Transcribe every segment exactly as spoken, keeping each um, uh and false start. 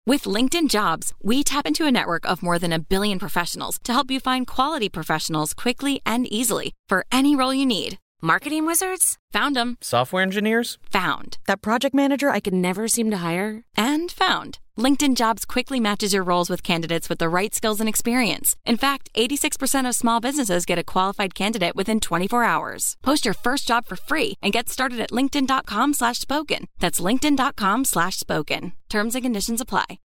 With LinkedIn Jobs, we tap into a network of more than a billion professionals to help you find quality professionals quickly and easily for any role you need. Marketing wizards? Found them. Software engineers? Found. That project manager I could never seem to hire? And found. LinkedIn Jobs quickly matches your roles with candidates with the right skills and experience. In fact, eighty-six percent of small businesses get a qualified candidate within twenty-four hours. Post your first job for free and get started at linkedin.com slash spoken. That's linkedin.com slash spoken. Terms and conditions apply.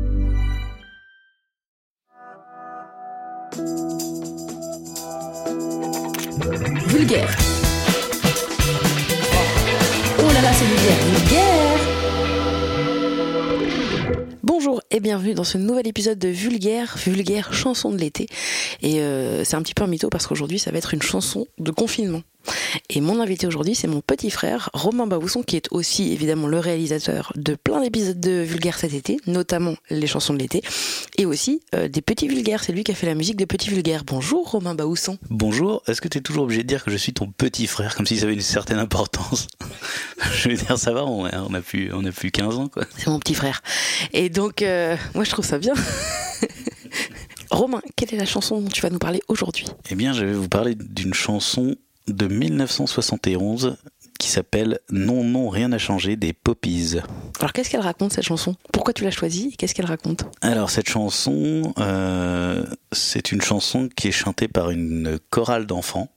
Vulgaire. Oh là là, c'est vulgaire. Vulgaire. Bonjour et bienvenue dans ce nouvel épisode de Vulgaire, Vulgaire chanson de l'été. Et euh, c'est un petit peu un mytho parce qu'aujourd'hui ça va être une chanson de confinement. Et mon invité aujourd'hui, c'est mon petit frère Romain Baousson, qui est aussi évidemment le réalisateur de plein d'épisodes de Vulgaire cet été, notamment les chansons de l'été, et aussi euh, des Petits Vulgaires. C'est lui qui a fait la musique des Petits Vulgaires. Bonjour Romain Baousson. Bonjour, est-ce que tu es toujours obligé de dire que je suis ton petit frère, comme si ça avait une certaine importance? Je veux dire, ça va, on a, on a, plus, on a plus quinze ans, quoi. C'est mon petit frère. Et donc, euh, moi je trouve ça bien. Romain, quelle est la chanson dont tu vas nous parler aujourd'hui? Eh bien, je vais vous parler d'une chanson de dix-neuf cent soixante et onze qui s'appelle « Non, non, rien n'a changé » des Poppies. Alors qu'est-ce qu'elle raconte cette chanson? Pourquoi tu l'as choisie et qu'est-ce qu'elle raconte? Alors cette chanson, euh, c'est une chanson qui est chantée par une chorale d'enfants,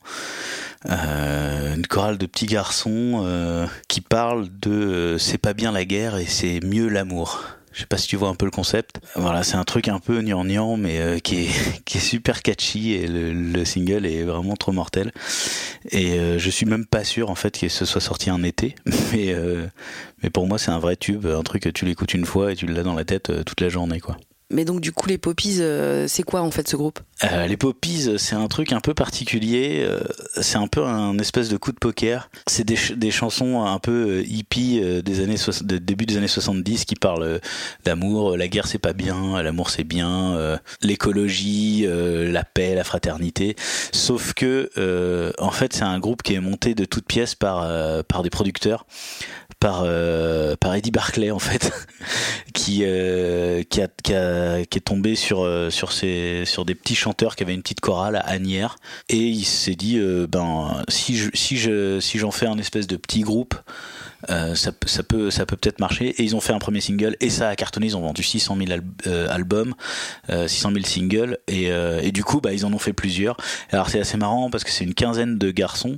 euh, une chorale de petits garçons euh, qui parle de euh, « c'est pas bien la guerre et c'est mieux l'amour ». Je sais pas si tu vois un peu le concept. Voilà, c'est un truc un peu gnangnan, mais euh, qui est qui est super catchy et le, le single est vraiment trop mortel. Et euh, je suis même pas sûr en fait que ce soit sorti en été, mais euh, mais pour moi c'est un vrai tube, un truc que tu l'écoutes une fois et tu l'as dans la tête euh, toute la journée, quoi. Mais donc du coup les Poppies, euh, c'est quoi en fait ce groupe? euh, Les Poppies, c'est un truc un peu particulier, euh, c'est un peu un espèce de coup de poker. C'est des, ch- des chansons un peu hippies euh, des années so- de début des années soixante-dix qui parlent euh, d'amour, la guerre c'est pas bien, l'amour c'est bien, euh, l'écologie, euh, la paix, la fraternité. Sauf que euh, en fait c'est un groupe qui est monté de toutes pièces par euh, par des producteurs. Par, euh, par Eddie Barclay en fait, qui, euh, qui, a, qui, a, qui est tombé sur, euh, sur, ces, sur des petits chanteurs qui avaient une petite chorale à Asnières, et il s'est dit euh, ben si, je, si, je, si j'en fais un espèce de petit groupe, euh, ça, ça, peut, ça peut peut-être marcher. Et ils ont fait un premier single et ça a cartonné, ils ont vendu six cent mille al- euh, albums, euh, six cent mille singles, et, euh, et du coup bah, ils en ont fait plusieurs. Alors c'est assez marrant parce que c'est une quinzaine de garçons.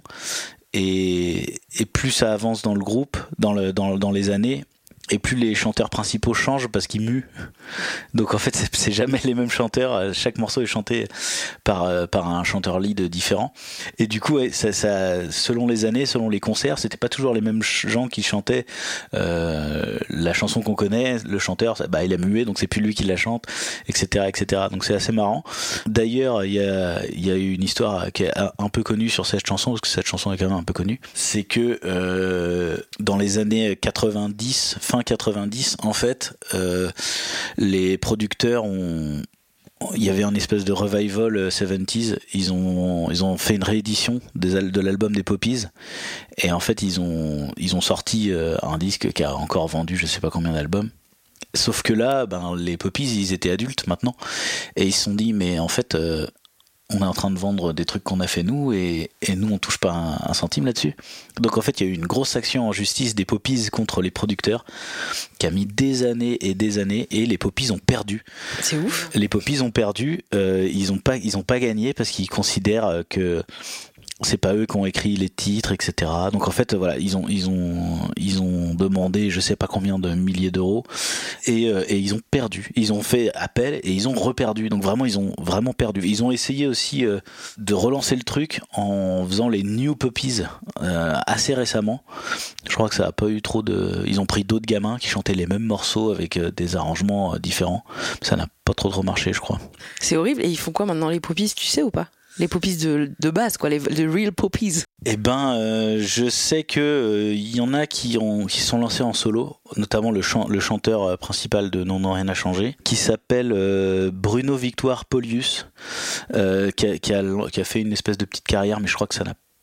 Et, et plus ça avance dans le groupe, dans, le, dans, dans les années, et plus les chanteurs principaux changent parce qu'ils muent. Donc en fait c'est, c'est jamais les mêmes chanteurs, chaque morceau est chanté par, par un chanteur lead différent. Et du coup ouais, ça, ça, selon les années, selon les concerts, c'était pas toujours les mêmes gens qui chantaient euh, la chanson qu'on connaît. Le chanteur bah, il a mué, donc c'est plus lui qui la chante, etc., etc. Donc c'est assez marrant. D'ailleurs il y a, y a eu une histoire qui est un peu connue sur cette chanson, parce que cette chanson est quand même un peu connue. C'est que euh, dans les années quatre-vingt-dix, fin quatre-vingt-dix, en fait, euh, les producteurs ont, il y avait un espèce de revival soixante-dix. Ils ont, ils ont fait une réédition des, de l'album des Poppies, et en fait, ils ont, ils ont sorti euh, un disque qui a encore vendu, je sais pas combien d'albums. Sauf que là, ben, les Poppies, ils étaient adultes maintenant, et ils se sont dit, mais en fait, euh, on est en train de vendre des trucs qu'on a fait nous, et, et nous on touche pas un, un centime là-dessus. Donc en fait il y a eu une grosse action en justice des Poppies contre les producteurs qui a mis des années et des années, et les Poppies ont perdu. C'est ouf. Les Poppies ont perdu, euh, ils ont pas, ils ont pas gagné parce qu'ils considèrent que c'est pas eux qui ont écrit les titres, et cetera. Donc en fait, voilà, ils ont, ils ont, ils ont demandé, je sais pas combien de milliers d'euros, et, euh, et ils ont perdu. Ils ont fait appel et ils ont reperdu. Donc vraiment, ils ont vraiment perdu. Ils ont essayé aussi euh, de relancer le truc en faisant les New Poppies euh, assez récemment. Je crois que ça a pas eu trop de. Ils ont pris d'autres gamins qui chantaient les mêmes morceaux avec euh, des arrangements euh, différents. Ça n'a pas trop trop marché, je crois. C'est horrible. Et ils font quoi maintenant les Poppies, tu sais ou pas? Les Poppies de, de base, quoi, les, les real Poppies. Eh ben, euh, je sais que euh, y en a qui ont qui sont lancés en solo, notamment le, chan- le chanteur principal de Non Non Rien n'a changé, qui s'appelle euh, Bruno Victoire Polius, euh, qui, a, qui, a, qui a fait une espèce de petite carrière, mais je crois que ça n'a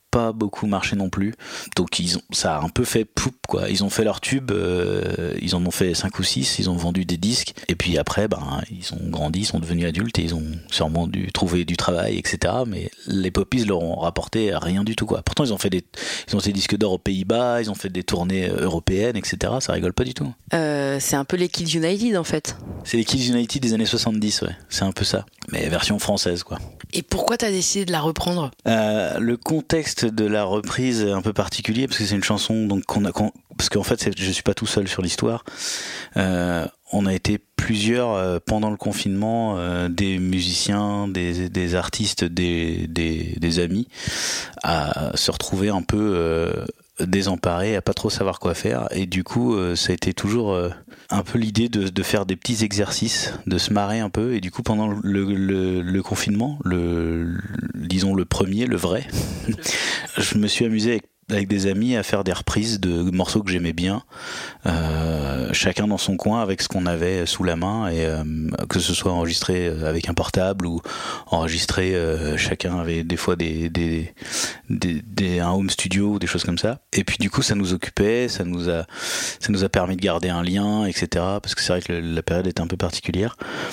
pas beaucoup marché non plus, donc ils ont, ça a un peu fait poup quoi. Ils ont fait leur tube, euh, ils en ont fait cinq ou six, ils ont vendu des disques, et puis après ben ils ont grandi, ils sont devenus adultes et ils ont sûrement dû trouver du travail, et cetera. Mais les Poppies leur ont rapporté rien du tout quoi. Pourtant ils ont fait des, ils ont fait des disques d'or aux Pays-Bas, ils ont fait des tournées européennes, et cetera. Ça rigole pas du tout. Euh, c'est un peu les Kids United en fait. C'est les Kids United des années soixante-dix, ouais. C'est un peu ça, mais version française quoi. Et pourquoi t'as décidé de la reprendre ? euh, Le contexte de la reprise est un peu particulier parce que c'est une chanson donc qu'on a, qu'on, parce qu'en fait c'est, je suis pas tout seul sur l'histoire. Euh, on a été plusieurs euh, pendant le confinement, euh, des musiciens, des, des artistes, des, des, des amis, à se retrouver un peu euh, désemparés, à pas trop savoir quoi faire. Et du coup, euh, ça a été toujours euh, un peu l'idée de, de faire des petits exercices, de se marrer un peu. Et du coup, pendant le, le, le confinement, le, le, disons le premier, le vrai, je me suis amusé avec avec des amis à faire des reprises de morceaux que j'aimais bien, euh, chacun dans son coin avec ce qu'on avait sous la main, et euh, que ce soit enregistré avec un portable ou enregistré, euh, chacun avait des fois des, des, des, des un home studio ou des choses comme ça. Et puis du coup ça nous occupait, ça nous a ça nous a permis de garder un lien, et cetera. Parce que c'est vrai que la période était un peu particulière.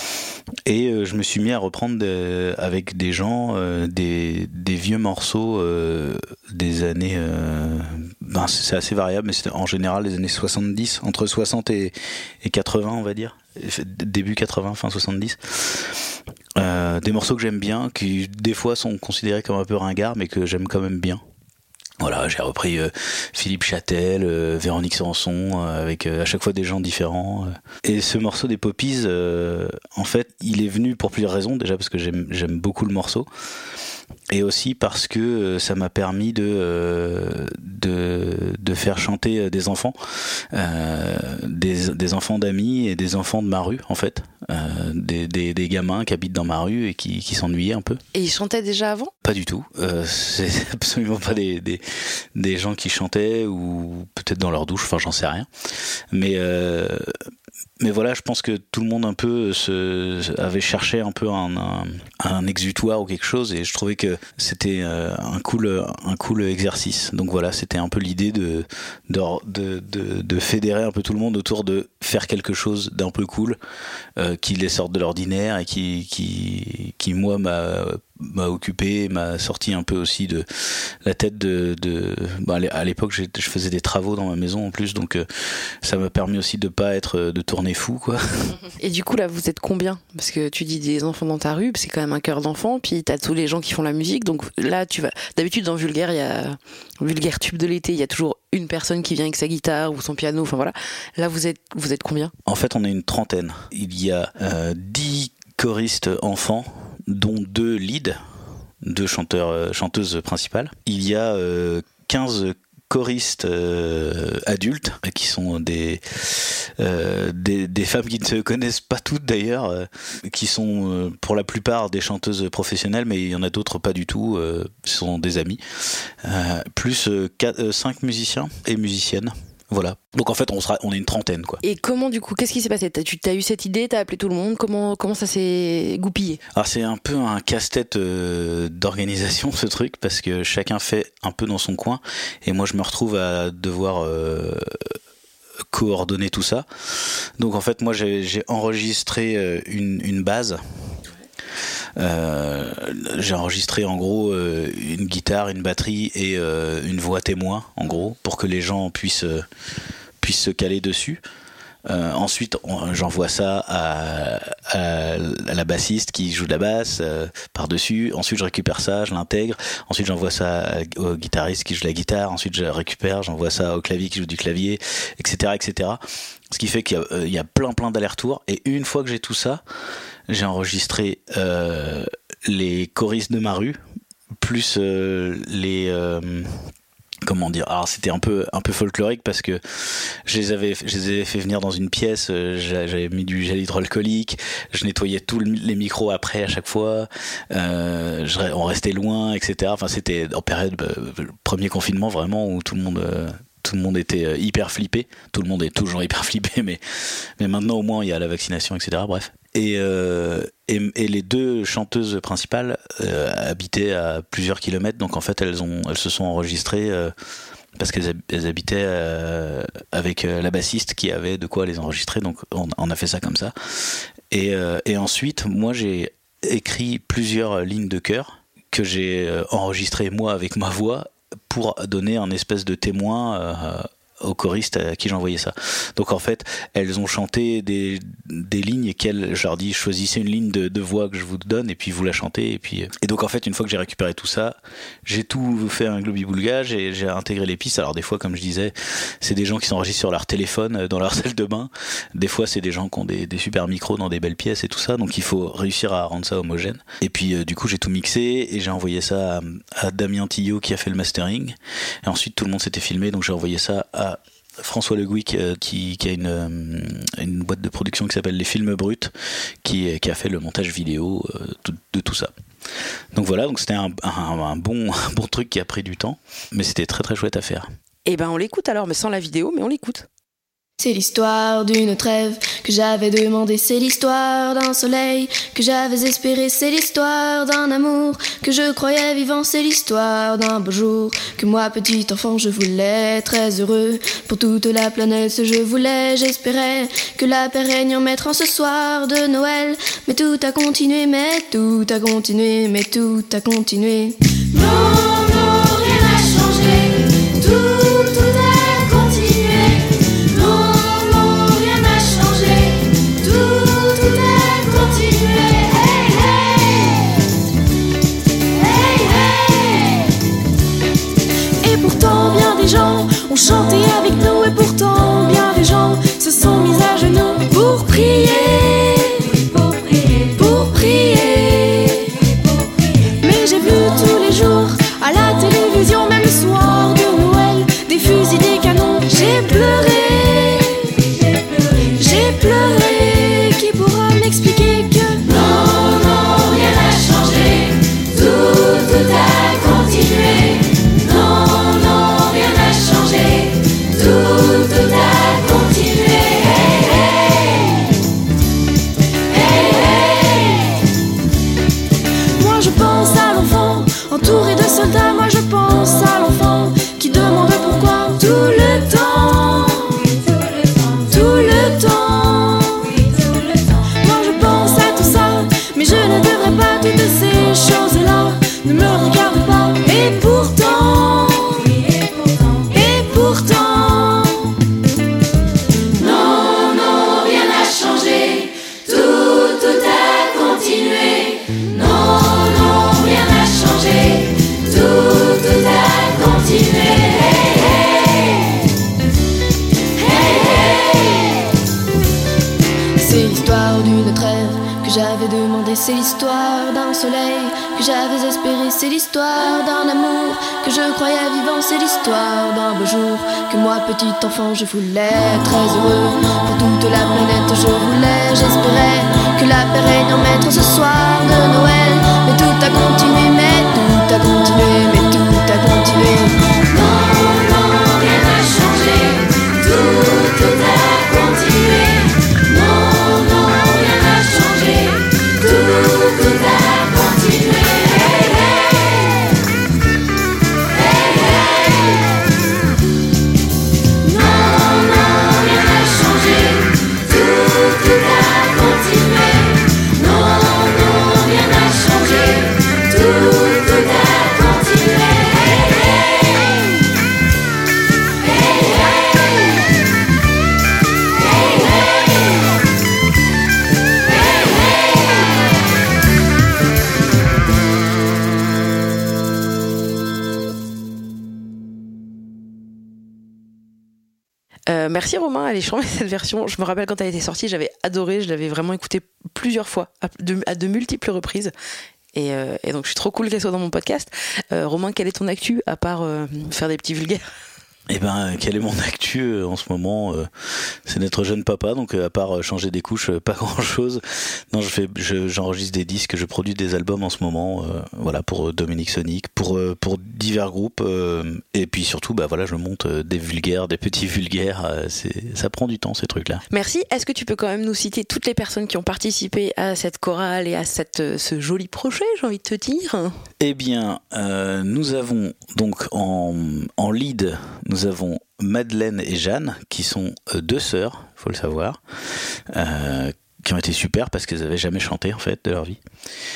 Et euh, je me suis mis à reprendre de, avec des gens euh, des, des vieux morceaux euh, des années euh, ben c'est assez variable, mais c'était en général les années soixante-dix, entre soixante et, et quatre-vingts on va dire, début quatre-vingts, fin soixante-dix. Euh, des morceaux que j'aime bien, qui des fois sont considérés comme un peu ringards, mais que j'aime quand même bien. Voilà, j'ai repris euh, Philippe Châtel, euh, Véronique Sanson, euh, avec euh, à chaque fois des gens différents. Euh. Et ce morceau des Poppies, euh, en fait, il est venu pour plusieurs raisons. Déjà parce que j'aime, j'aime beaucoup le morceau, et aussi parce que euh, ça m'a permis de, euh, de de faire chanter des enfants, euh, des, des enfants d'amis et des enfants de ma rue, en fait, euh, des, des, des gamins qui habitent dans ma rue et qui, qui s'ennuyaient un peu. Et ils chantaient déjà avant ? Pas du tout. Euh, c'est absolument pas des, des des gens qui chantaient, ou peut-être dans leur douche. Enfin, j'en sais rien. Mais euh, mais voilà, je pense que tout le monde un peu se avait cherché un peu un, un, un exutoire ou quelque chose, et je trouvais que c'était un cool un cool exercice. Donc voilà, c'était un peu l'idée de de de de, de fédérer un peu tout le monde autour de faire quelque chose d'un peu cool, euh, qui les sorte de l'ordinaire, et qui qui qui moi m'a m'a occupé, m'a sorti un peu aussi de la tête de, de bah à l'époque je faisais des travaux dans ma maison en plus, donc euh, ça m'a permis aussi de pas être de tourner fou quoi. Et du coup là vous êtes combien ? Parce que tu dis des enfants dans ta rue, c'est quand même un cœur d'enfant, puis t'as tous les gens qui font la musique, donc là tu vas d'habitude dans Vulgaire, il y a Vulgaire tube de l'été, il y a toujours une personne qui vient avec sa guitare ou son piano, enfin voilà. Là vous êtes vous êtes combien ? En fait on est une trentaine. Il y a euh, dix choristes enfants, dont deux leads, deux chanteurs, euh, chanteuses principales. Il y a euh, quinze choristes euh, adultes, qui sont des, euh, des des femmes qui ne se connaissent pas toutes d'ailleurs, euh, qui sont euh, pour la plupart des chanteuses professionnelles, mais il y en a d'autres pas du tout, euh, ce sont des amis, euh, plus euh, quatre, euh, cinq musiciens et musiciennes. Voilà. Donc en fait, on sera, on est une trentaine, quoi. Et comment du coup, qu'est-ce qui s'est passé ? T'as, tu as eu cette idée, t'as appelé tout le monde. Comment comment ça s'est goupillé ? Alors c'est un peu un casse-tête euh, d'organisation ce truc, parce que chacun fait un peu dans son coin, et moi je me retrouve à devoir euh, coordonner tout ça. Donc en fait, moi j'ai, j'ai enregistré une, une base. Euh, j'ai enregistré en gros euh, une guitare, une batterie et euh, une voix témoin en gros, pour que les gens puissent euh, puissent se caler dessus. Euh, ensuite, on, j'envoie ça à, à, à la bassiste qui joue de la basse euh, par-dessus. Ensuite, je récupère ça, je l'intègre. Ensuite, j'envoie ça au guitariste qui joue de la guitare. Ensuite, je récupère, j'envoie ça au clavier qui joue du clavier, et cetera, et cetera. Ce qui fait qu'il y a, euh, il y a plein, plein d'allers-retours. Et une fois que j'ai tout ça, j'ai enregistré euh, les choristes de ma rue, plus euh, les... Euh, comment dire, alors c'était un peu un peu folklorique, parce que je les avais je les avais fait venir dans une pièce, j'avais mis du gel hydroalcoolique, je nettoyais tous les micros après à chaque fois, euh, je, on restait loin, etc. Enfin c'était en période bah, premier confinement vraiment, où tout le monde euh, tout le monde était hyper flippé. Tout le monde est toujours hyper flippé, mais mais maintenant au moins il y a la vaccination, etc. Bref. Et, euh, et, et les deux chanteuses principales euh, habitaient à plusieurs kilomètres, donc en fait elles, ont, elles se sont enregistrées euh, parce qu'elles elles habitaient euh, avec la bassiste qui avait de quoi les enregistrer, donc on, on a fait ça comme ça. Et, euh, et ensuite, moi j'ai écrit plusieurs lignes de chœur que j'ai enregistrées moi avec ma voix pour donner un espèce de témoin euh, aux choristes à qui j'envoyais ça. Donc en fait, elles ont chanté des, des lignes et qu'elles, je leur dis, choisissez une ligne de, de voix que je vous donne et puis vous la chantez. Et, puis, et donc en fait, une fois que j'ai récupéré tout ça, j'ai tout fait un globi-boulga, j'ai, j'ai intégré les pistes. Alors des fois, comme je disais, c'est des gens qui s'enregistrent sur leur téléphone dans leur salle de bain. Des fois, c'est des gens qui ont des, des super micros dans des belles pièces et tout ça. Donc il faut réussir à rendre ça homogène. Et puis euh, du coup, j'ai tout mixé et j'ai envoyé ça à, à Damien Tillot qui a fait le mastering. Et ensuite, tout le monde s'était filmé, donc j'ai envoyé ça à François Le Gouic euh, qui, qui a une, euh, une boîte de production qui s'appelle Les Films Bruts qui, qui a fait le montage vidéo euh, de, de tout ça. Donc voilà, donc c'était un, un, un, bon, un bon truc qui a pris du temps, mais c'était très très chouette à faire. Et ben on l'écoute alors, mais sans la vidéo, mais on l'écoute. C'est l'histoire d'une trêve que j'avais demandé, c'est l'histoire d'un soleil que j'avais espéré, c'est l'histoire d'un amour que je croyais vivant, c'est l'histoire d'un beau jour que moi petit enfant je voulais très heureux pour toute la planète, je voulais, j'espérais que la paix règne en maître en ce soir de Noël, mais tout a continué, mais tout a continué, mais tout a continué. Non, non, rien n'a changé, tout, tout a continué. Les gens ont chanté avec nous et pourtant bien des gens se sont mis à genoux pour prier, pour prier, pour prier. Mais j'ai vu tous les jours à la télévision, même le soir de Noël, des fusils, des canons. J'ai pleuré, j'ai pleuré, j'ai pleuré. Qui pourra m'expliquer que non, non, rien n'a changé, tout, tout a continué. Non, non. Tout, tout a continué. Hey, hey. Hey, hey. Moi je pense à l'enfant entouré de soldats. Moi je pense à l'enfant qui demande pourquoi tout le temps, tout le temps. Moi je pense à tout ça, mais je ne devrais pas. Toutes ces choses-là ne me regardent pas. Et pourtant, et pourtant, non, non, rien n'a changé, tout, tout a continué. Non, non, rien n'a changé, tout, tout a continué. Hey, hey. Hey, hey. C'est l'histoire d'une trêve que j'avais demandé, c'est l'histoire d'un soleil que j'avais espéré, c'est l'histoire d'un amour que je croyais vivant, c'est l'histoire d'un beau jour que moi petit enfant je voulais très heureux pour toute la planète, je voulais, j'espérais que la paix règne en maître ce soir de Noël, mais tout a continué, mais tout a continué, mais tout a continué. Non, non, rien n'a changé, tout, tout a continué. Non, non, rien n'a changé, tout, tout a continué. Hey, hey. Hey, hey. Non, non, rien n'a changé, tout, tout a continué. Non, non, rien n'a changé, tout, tout a continué. Hey, hey. Hey, hey. Hey, hey. Euh, merci Romain, elle est chambée cette version. Je me rappelle quand elle était sortie, j'avais adoré, je l'avais vraiment écoutée plusieurs fois, à de, à de multiples reprises. Et, euh, et donc je suis trop cool qu'elle soit dans mon podcast. Euh, Romain, quel est ton actu à part euh, faire des petits vulgaires? Eh ben, quelle est mon actu euh, en ce moment euh, c'est d'être jeune papa, donc euh, à part euh, changer des couches, euh, pas grand-chose. Non, je fais, je, j'enregistre des disques, je produis des albums en ce moment, euh, voilà, pour Dominique Sonic, pour euh, pour divers groupes, euh, et puis surtout, bah voilà, je monte euh, des vulgaires, des petits vulgaires. Euh, c'est, ça prend du temps ces trucs-là. Merci. Est-ce que tu peux quand même nous citer toutes les personnes qui ont participé à cette chorale et à cette euh, ce joli projet, j'ai envie de te dire. Eh bien, euh, nous avons donc en en lead. Nous avons Madeleine et Jeanne, qui sont euh, deux sœurs, il faut le savoir, euh, qui ont été super parce qu'elles n'avaient jamais chanté en fait de leur vie.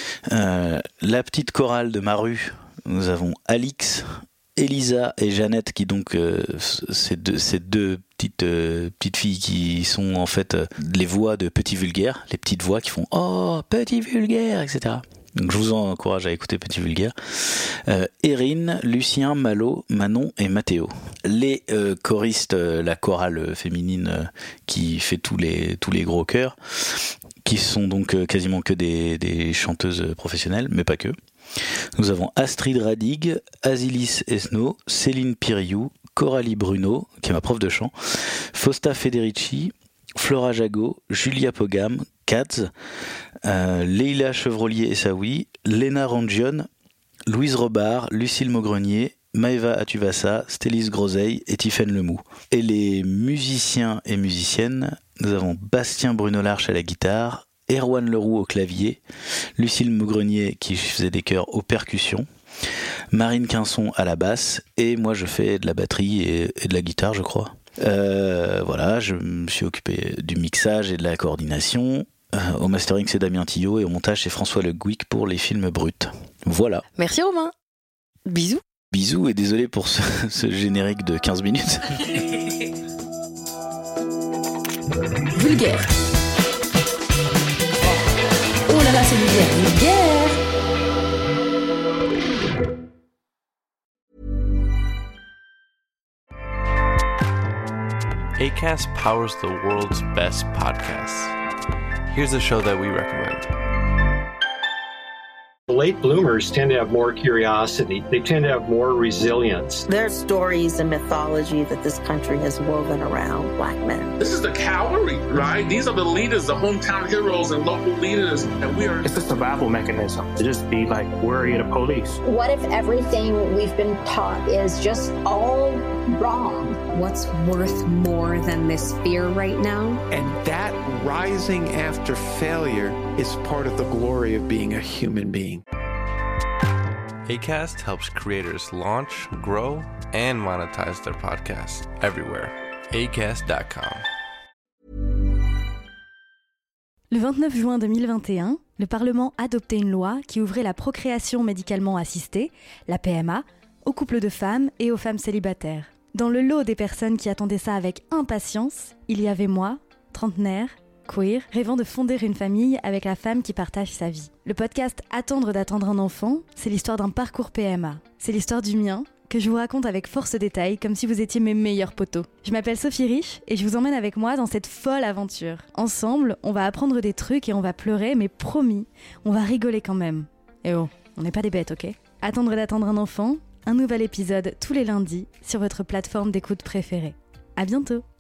Euh, la petite chorale de ma rue, nous avons Alix, Elisa et Jeannette, qui donc euh, ces deux, ces deux petites euh, petites filles qui sont en fait euh, les voix de Petit Vulgaire, les petites voix qui font oh Petit Vulgaire, et cetera. Donc je vous encourage à écouter Petit Vulgaire. Euh, Erin, Lucien, Malo, Manon et Mathéo. Les euh, choristes, euh, la chorale féminine euh, qui fait tous les, tous les gros chœurs, qui sont donc euh, quasiment que des, des chanteuses professionnelles, mais pas que. Nous avons Astrid Radig, Asilis Esno, Céline Piriou, Coralie Bruno, qui est ma prof de chant, Fausta Federici, Flora Jago, Julia Pogam, Katz, euh, Leila Chevrolier-Essaoui, Léna Rangion, Louise Robard, Lucille Maugrenier, Maëva Atuvassa, Stélis Groseille et Tiffaine Lemou. Et les musiciens et musiciennes, nous avons Bastien Bruno-Larche à la guitare, Erwan Leroux au clavier, Lucille Maugrenier qui faisait des chœurs aux percussions, Marine Quinson à la basse, et moi je fais de la batterie et, et de la guitare, je crois. Euh, voilà, je me suis occupé du mixage et de la coordination. Euh, au mastering, c'est Damien Tillot, et au montage, c'est François Le Gouic pour les films bruts. Voilà. Merci Romain. Bisous. Bisous, et désolé pour ce, ce générique de quinze minutes. Vulgaire. Oh là là, c'est vulgaire. Vulgaire. Acast powers the world's best podcasts. Here's a show that we recommend. Late bloomers tend to have more curiosity. They tend to have more resilience. There's stories and mythology that this country has woven around Black men. This is the cavalry, right? These are the leaders, the hometown heroes and local leaders, and we are... It's a survival mechanism to just be like worried of the police. What if everything we've been taught is just all wrong? What's worth more than this fear right now? And that rising after failure is part of the glory of being a human being. Acast helps creators launch, grow, and monetize their podcasts everywhere. acast dot com. Le vingt-neuf juin deux mille vingt et un, le Parlement adoptait une loi qui ouvrait la procréation médicalement assistée, la P M A, aux couples de femmes et aux femmes célibataires. Dans le lot des personnes qui attendaient ça avec impatience, il y avait moi, trentenaire, queer, rêvant de fonder une famille avec la femme qui partage sa vie. Le podcast Attendre d'attendre un enfant, c'est l'histoire d'un parcours P M A. C'est l'histoire du mien, que je vous raconte avec force détail, comme si vous étiez mes meilleurs potos. Je m'appelle Sophie Rich et je vous emmène avec moi dans cette folle aventure. Ensemble, on va apprendre des trucs et on va pleurer, mais promis, on va rigoler quand même. Et oh, on n'est pas des bêtes, ok ? Attendre d'attendre un enfant, un nouvel épisode tous les lundis sur votre plateforme d'écoute préférée. À bientôt!